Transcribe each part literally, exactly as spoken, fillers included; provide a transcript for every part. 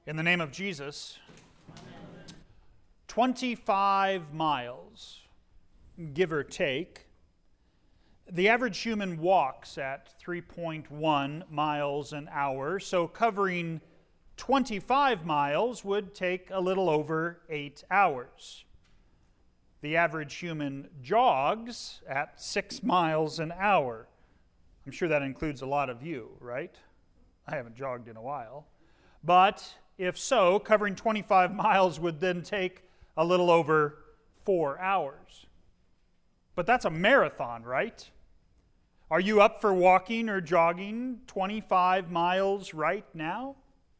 In the name of Jesus, twenty-five miles, give or take. The average human walks at three point one miles an hour, so covering twenty-five miles would take a little over eight hours. The average human jogs at six miles an hour. I'm sure that includes a lot of you, right? I haven't jogged in a while. But if so, covering twenty-five miles would then take a little over four hours. But that's a marathon, right? Are you up for walking or jogging twenty-five miles right now?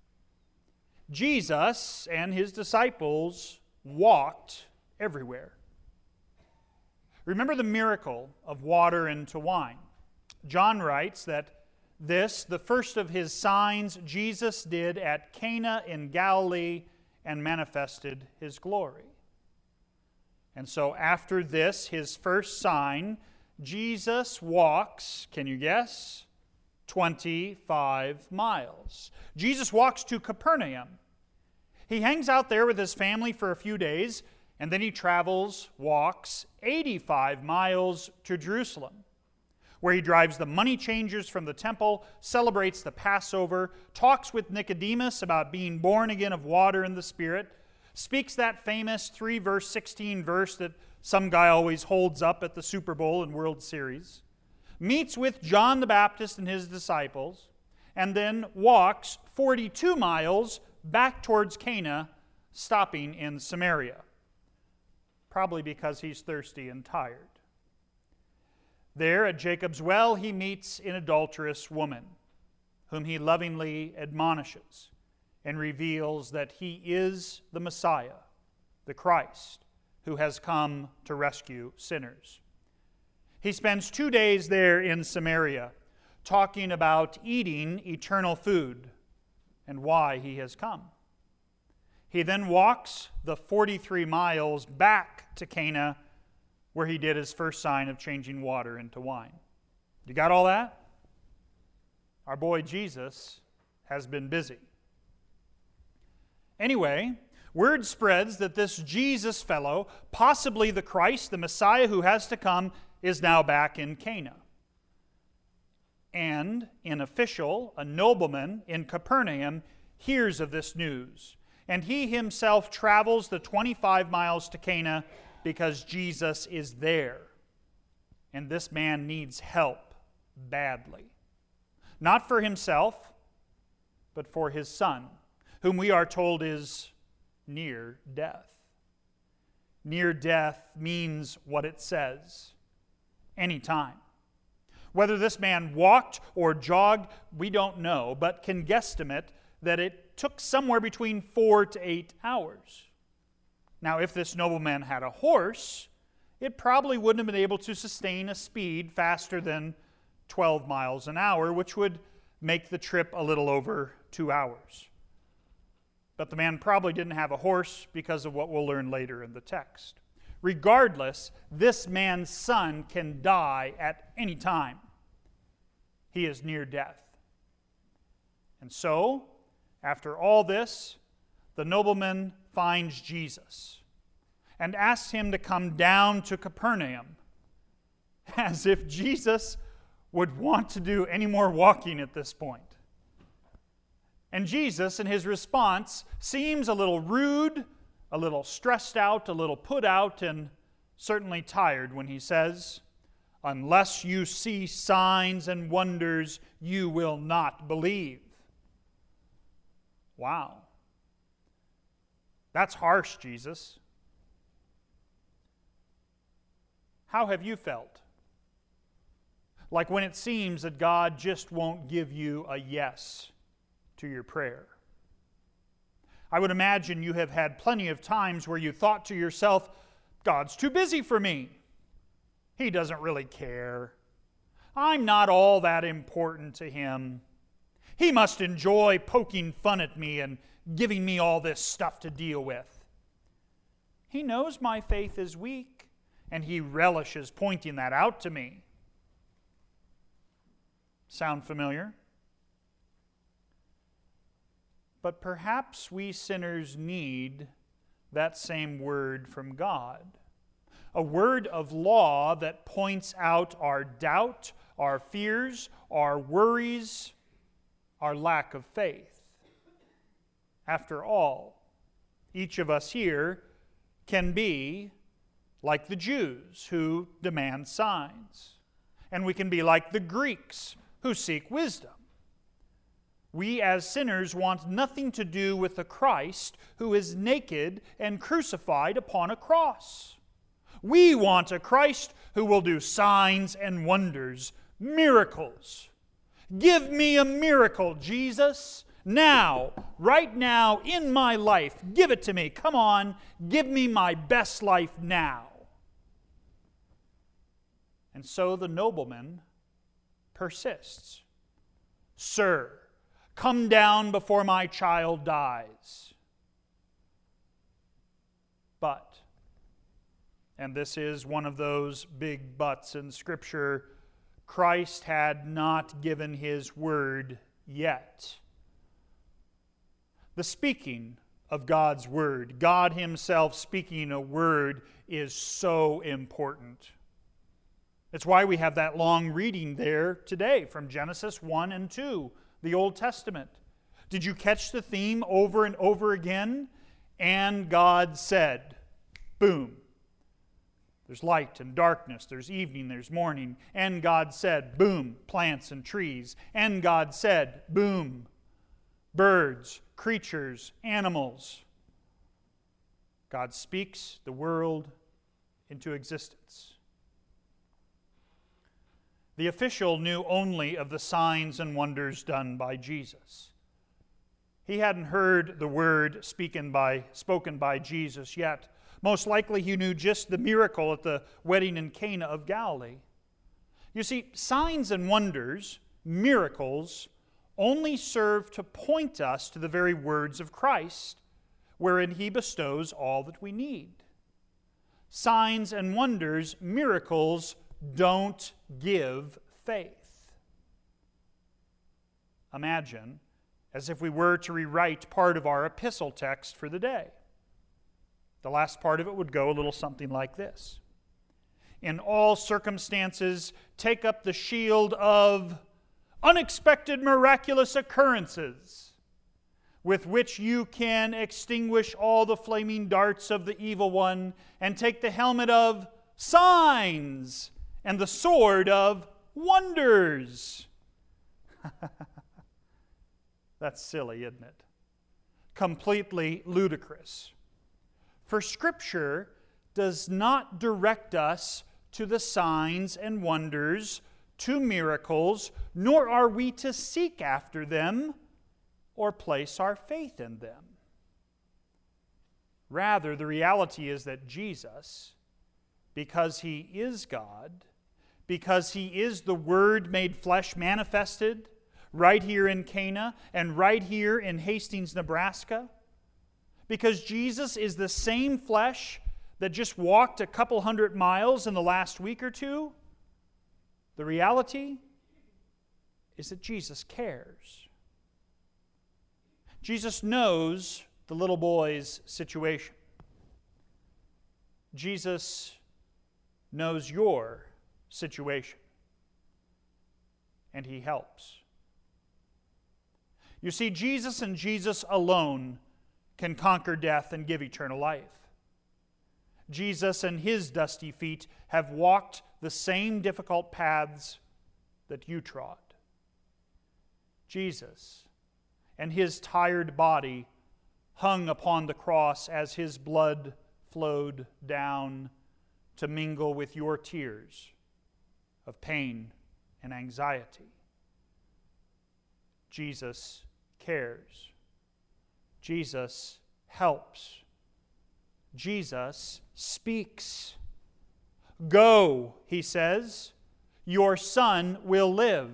Jesus and his disciples walked everywhere. Remember the miracle of water into wine. John writes that this, the first of his signs, Jesus did at Cana in Galilee and manifested his glory. And so after this, his first sign, Jesus walks, can you guess? twenty-five miles. Jesus walks to Capernaum. He hangs out there with his family for a few days, and then he travels, walks eighty-five miles to Jerusalem, where he drives the money changers from the temple, celebrates the Passover, talks with Nicodemus about being born again of water and the Spirit, speaks that famous three verse sixteen verse that some guy always holds up at the Super Bowl and World Series, meets with John the Baptist and his disciples, and then walks forty-two miles back towards Cana, stopping in Samaria, probably because he's thirsty and tired. There at Jacob's well, he meets an adulterous woman, whom he lovingly admonishes and reveals that he is the Messiah, the Christ, who has come to rescue sinners. He spends two days there in Samaria, talking about eating eternal food and why he has come. He then walks the forty-three miles back to Cana, where he did his first sign of changing water into wine. You got all that? Our boy Jesus has been busy. Anyway, word spreads that this Jesus fellow, possibly the Christ, the Messiah who has to come, is now back in Cana. And an official, a nobleman in Capernaum, hears of this news. And he himself travels the twenty-five miles to Cana because Jesus is there. And this man needs help badly. Not for himself, but for his son, whom we are told is near death. Near death means what it says. Anytime. Whether this man walked or jogged, we don't know, but can guesstimate that it took somewhere between four to eight hours. Now, if this nobleman had a horse, it probably wouldn't have been able to sustain a speed faster than twelve miles an hour, which would make the trip a little over two hours. But the man probably didn't have a horse because of what we'll learn later in the text. Regardless, this man's son can die at any time. He is near death. And so, after all this, the nobleman finds Jesus and asks him to come down to Capernaum, as if Jesus would want to do any more walking at this point. And Jesus, in his response, seems a little rude, a little stressed out, a little put out, and certainly tired when he says, "Unless you see signs and wonders, you will not believe." Wow. That's harsh, Jesus. How have you felt? Like when it seems that God just won't give you a yes to your prayer. I would imagine you have had plenty of times where you thought to yourself, God's too busy for me. He doesn't really care. I'm not all that important to him. He must enjoy poking fun at me and giving me all this stuff to deal with. He knows my faith is weak, and he relishes pointing that out to me. Sound familiar? But perhaps we sinners need that same word from God. A word of law that points out our doubt, our fears, our worries, our lack of faith. After all, each of us here can be like the Jews who demand signs. And we can be like the Greeks who seek wisdom. We as sinners want nothing to do with the Christ who is naked and crucified upon a cross. We want a Christ who will do signs and wonders, miracles. Give me a miracle, Jesus. Now, right now, in my life, give it to me. Come on, give me my best life now. And so the nobleman persists. Sir, come down before my child dies. But, and this is one of those big buts in Scripture, Christ had not given His word yet. The speaking of God's word, God Himself speaking a word, is so important. It's why we have that long reading there today from Genesis one and two, the Old Testament. Did you catch the theme over and over again? And God said, boom. There's light and darkness, there's evening, there's morning. And God said, boom, plants and trees. And God said, boom, birds, creatures, animals. God speaks the world into existence. The official knew only of the signs and wonders done by Jesus. He hadn't heard the word spoken by, spoken by Jesus yet. Most likely he knew just the miracle at the wedding in Cana of Galilee. You see, signs and wonders, miracles, only serve to point us to the very words of Christ, wherein He bestows all that we need. Signs and wonders, miracles, don't give faith. Imagine as if we were to rewrite part of our epistle text for the day. The last part of it would go a little something like this. In all circumstances, take up the shield of unexpected miraculous occurrences, with which you can extinguish all the flaming darts of the evil one, and take the helmet of signs and the sword of wonders. That's silly, isn't it? Completely ludicrous. For Scripture does not direct us to the signs and wonders, to miracles, nor are we to seek after them or place our faith in them. Rather, the reality is that Jesus, because He is God, because He is the Word made flesh manifested right here in Cana and right here in Hastings, Nebraska, because Jesus is the same flesh that just walked a couple hundred miles in the last week or two, the reality is that Jesus cares. Jesus knows the little boy's situation. Jesus knows your situation, and He helps. You see, Jesus and Jesus alone can conquer death and give eternal life. Jesus and His dusty feet have walked the same difficult paths that you trod. Jesus and His tired body hung upon the cross as His blood flowed down to mingle with your tears of pain and anxiety. Jesus cares. Jesus helps. Jesus speaks. Go, He says, your son will live.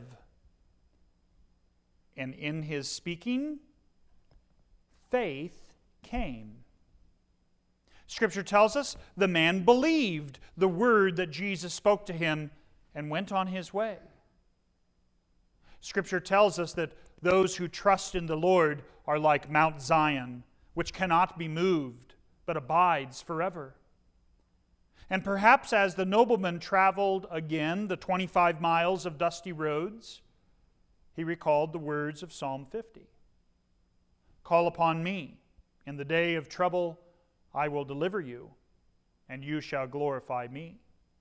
And in His speaking, faith came. Scripture tells us the man believed the word that Jesus spoke to him and went on his way. Scripture tells us that those who trust in the Lord are like Mount Zion, which cannot be moved, but abides forever. And perhaps as the nobleman traveled again the twenty-five miles of dusty roads, he recalled the words of Psalm fifty. Call upon me in the day of trouble, I will deliver you, and you shall glorify me.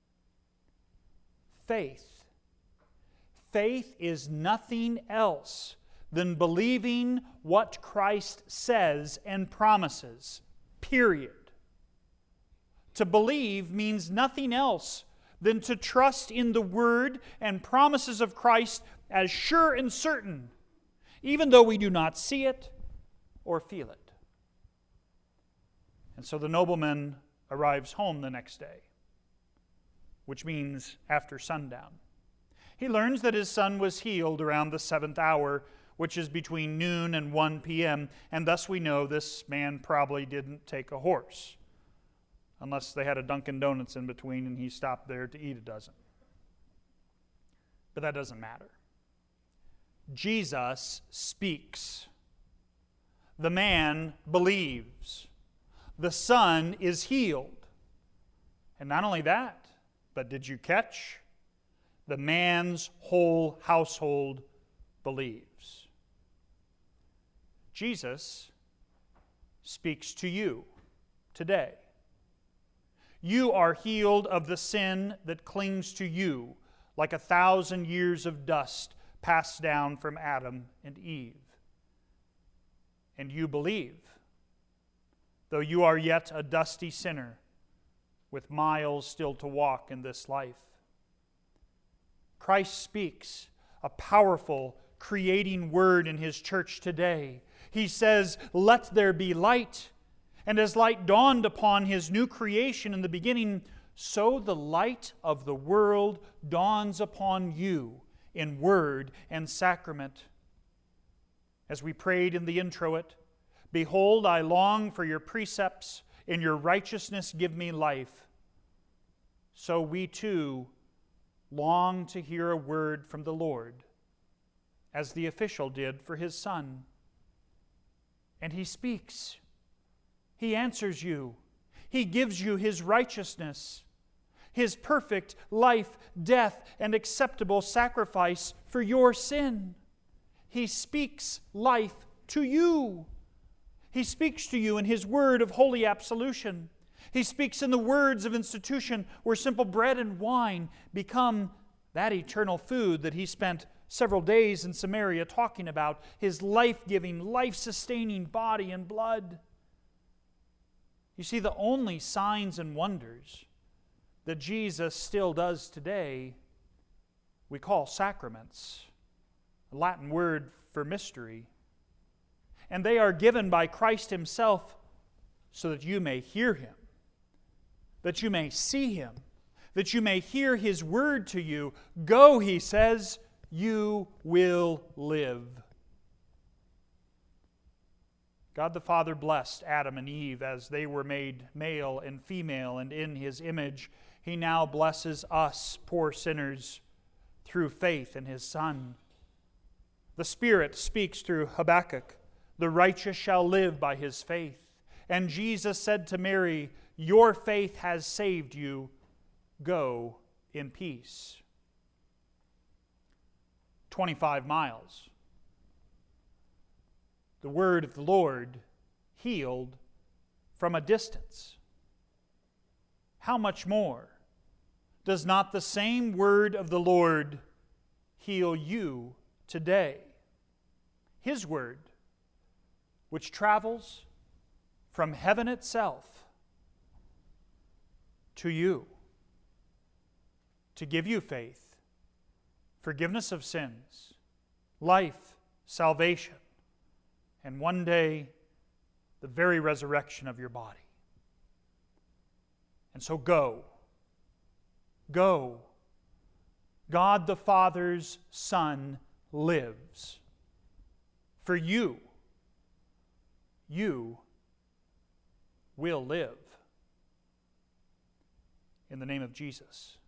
Faith. Faith is nothing else than believing what Christ says and promises, period. To believe means nothing else than to trust in the word and promises of Christ as sure and certain, even though we do not see it or feel it. And so the nobleman arrives home the next day, which means after sundown. He learns that his son was healed around the seventh hour, which is between noon and one p.m., and thus we know this man probably didn't take a horse, unless they had a Dunkin' Donuts in between and he stopped there to eat a dozen. But that doesn't matter. Jesus speaks. The man believes. The son is healed. And not only that, but did you catch? The man's whole household believes. Jesus speaks to you today. You are healed of the sin that clings to you like a thousand years of dust passed down from Adam and Eve. And you believe, though you are yet a dusty sinner with miles still to walk in this life. Christ speaks a powerful, creating word in His church today. He says, "Let there be light." And as light dawned upon His new creation in the beginning, so the light of the world dawns upon you in word and sacrament. As we prayed in the introit, "Behold, I long for your precepts. In your righteousness give me life." So we too long to hear a word from the Lord, as the official did for his son. And He speaks. He answers you. He gives you His righteousness, His perfect life, death, and acceptable sacrifice for your sin. He speaks life to you. He speaks to you in His word of holy absolution. He speaks in the words of institution where simple bread and wine become that eternal food that He spent several days in Samaria talking about, His life-giving, life-sustaining body and blood. You see, the only signs and wonders that Jesus still does today, we call sacraments, a Latin word for mystery. And they are given by Christ Himself so that you may hear Him, that you may see Him, that you may hear His word to you. Go, He says, you will live. God the Father blessed Adam and Eve as they were made male and female and in His image. He now blesses us, poor sinners, through faith in His Son. The Spirit speaks through Habakkuk, "The righteous shall live by his faith." And Jesus said to Mary, "Your faith has saved you. Go in peace." twenty-five miles. The word of the Lord healed from a distance. How much more does not the same word of the Lord heal you today? His word, which travels from heaven itself to you, to give you faith, forgiveness of sins, life, salvation, and one day, the very resurrection of your body. And so go. Go. God the Father's Son lives. For you, you will live. In the name of Jesus.